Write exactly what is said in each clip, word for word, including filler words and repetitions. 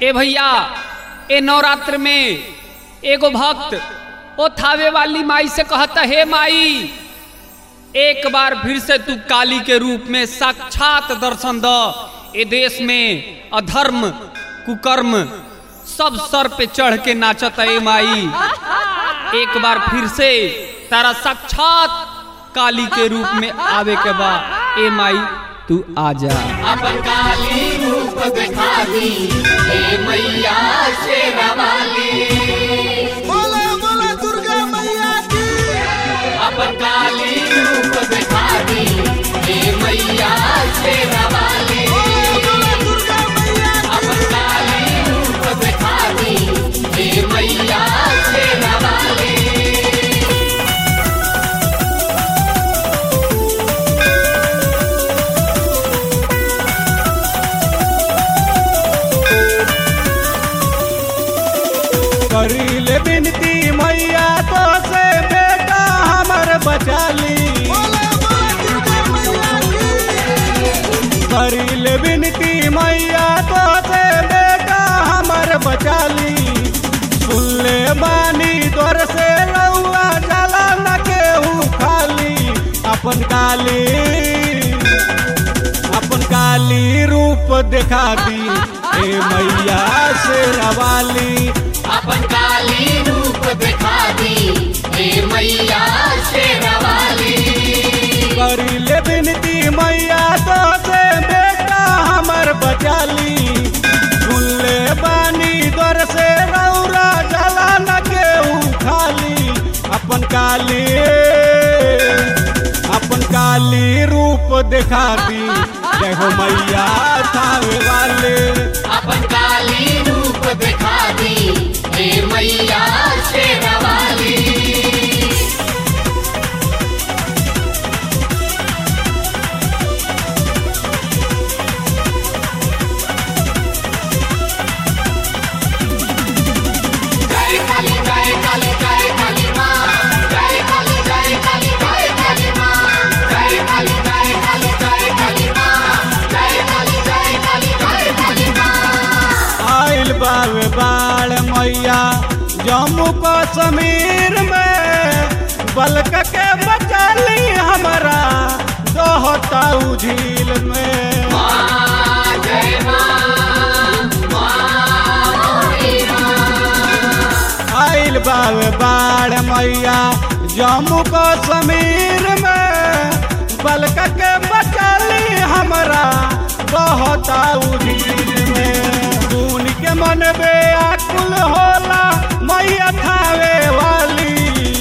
ए भैया ए नवरात्र में एगो भक्त ओ थावे वाली माई से कहता, हे माई एक बार फिर से तू काली के रूप में साक्षात दर्शन द। ए देश में अधर्म कुकर्म सब सर पे चढ़ के नाचत है माई। एक बार फिर से तारा साक्षात काली के रूप में आवे के बा। ए माई तू आजा, अपन काली रूप दिखा दी, ए मैया शेरा वाली। बोला बोला दुर्गा मैया की। अपन काली रूप दिखा दी, ए मैया शेरा वाली। बोला दुर्गा मैया की। अपन काली रूप दिखा दी, ए मैया शेरा वाली। करील बिनती मैया तो से बेटा हमर बचा ली। बोला बोला दुर्गा मैया की। करील बिनती मैया तो से बेटा हमर बचा ली। सुन ले बानी तोर से रउआ जाला न केहू खाली। अपन काली अपन काली रूप दिखा दी, ए मैया शेरा वाली। अपन काली रूप दिखा दी, हे मैया शेरा वाली। करील बिनती मैया तो से बेटा हमर बचा ली। सुन ले बानी दर से रौरा जला न केहू खाली। अपन काली अपन काली रूप दिखा दी, जय हो मैया थावे वाले। अपन काली रूप दिखा दी, हे मैया शेरा वाली। जय काली जय काली जय काली माँ, जय काली जय काली जय काली माँ, जय काली जय काली जय काली माँ, जय काली जय काली जय काली माँ। आइल बावे बाड़ मैया जम्मू कश्मीर में। बलक के बचाली हमारा दोहताऊ झील में। माँ जय माँ, माँ आइल बावे बाड़ मैया जम्मू कश्मीर में। बलक के बचाली हमारा दोहताऊ झील में। सुन के मन बेअकुल होला मैया थावे वाली।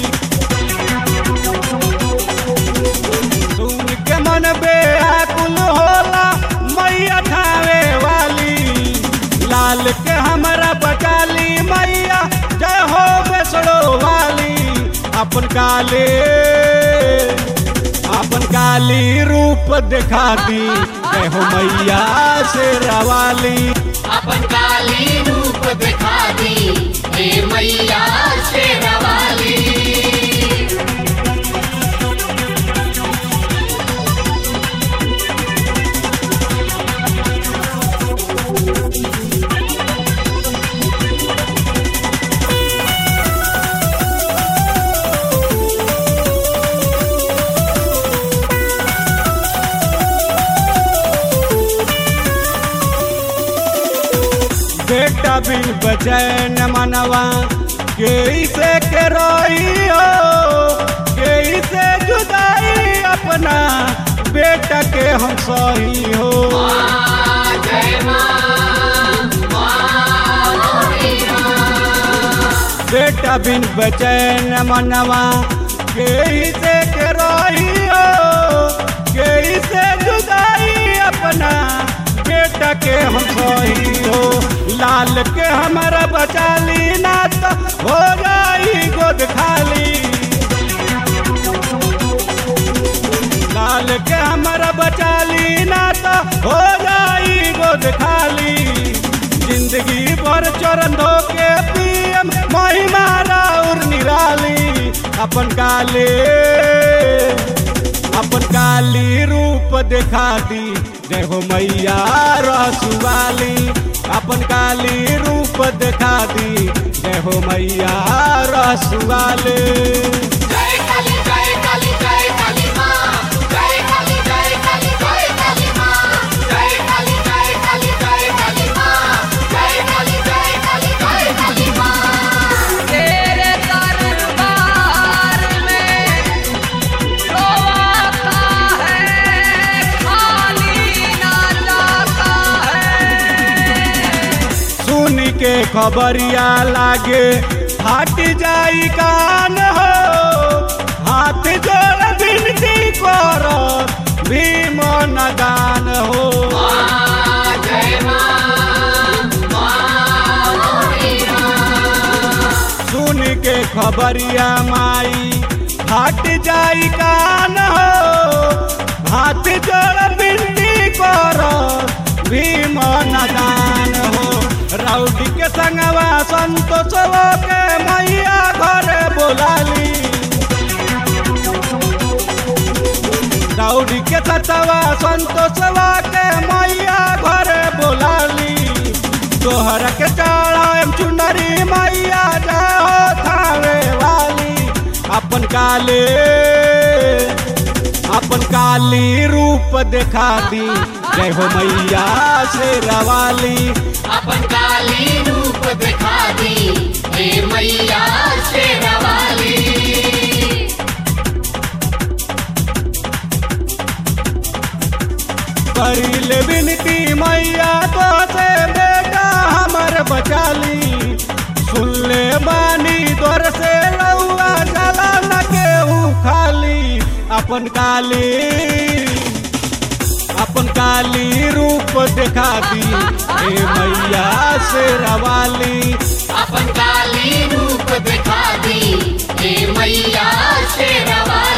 सुन के मन बेअकुल होला मैया थावे वाली। लाल के हमरा बचाली मैया, जय हो बेसड़ो वाली। अपन काली अपन काली रूप दिखा दी, जय हो मैया शेरा वाली। अपन काली रूप दिखा दी, हे मैया शेरा वाली। बेटा बिन बचैन मनवा कैसे के रोई हो। कैसे जुदाई अपना बेटा के हम सही हो। माँ जय माँ, माँ बेटा बिन बचैन मनवा कैसे के रोई हो। कैसे जुदाई अपना बेटा के हम सही हो। लाल के हमारा बचाली ना तो हो जाई गोद खाली। लाल के हमारा बचाली ना तो हो जाई गोद खाली। जिंदगी भर चरण धो के पीएम महिमा राउर निराली। अपन काले अपन काले काली रूप दिखा दी जय हो मैया रसवाली। अपन काली रूप दिखा दी जय हो मैया रसवाली। जय काली जय काली जय काली माँ जय काली जय काली जय काली माँ जय काली जय काली जय काली माँ जय काली जय काली जय काली माँ। तेरे दरबार में रोता है खाली ना जाता है। सुन के खबरिया लागे फाट जाई कान हो। हाथ जोड़ विनती कर भीम नदान हो। जय सुन के खबरिया माई फाट जाई कान हो। हाथ जोड़ विनती कर भीम नदान हो। रौडी के संगवा संतोषवा के मैया घरे बोलाली। रौडी के सतवा संतोषवा के मैया घरे बोलाली। तोहर के चढ़ाएम चुनरी मैया जाओ थावे वाली। अपन काले अपन काली रूप दिखा दी जय हो मैया शेरवाली। अपन काली रूप दिखा दी हे मैया शेरवाली। करिल विनती मैया तो से बेटा हमर बचाली। सुन ले बानी तोर से लौआ जला न केहू खाली। अपन काली अपन काली रूप दिखा दी हे मैया शेरवाली। अपन काली रूप दिखा दी हे मैया शेरवाली।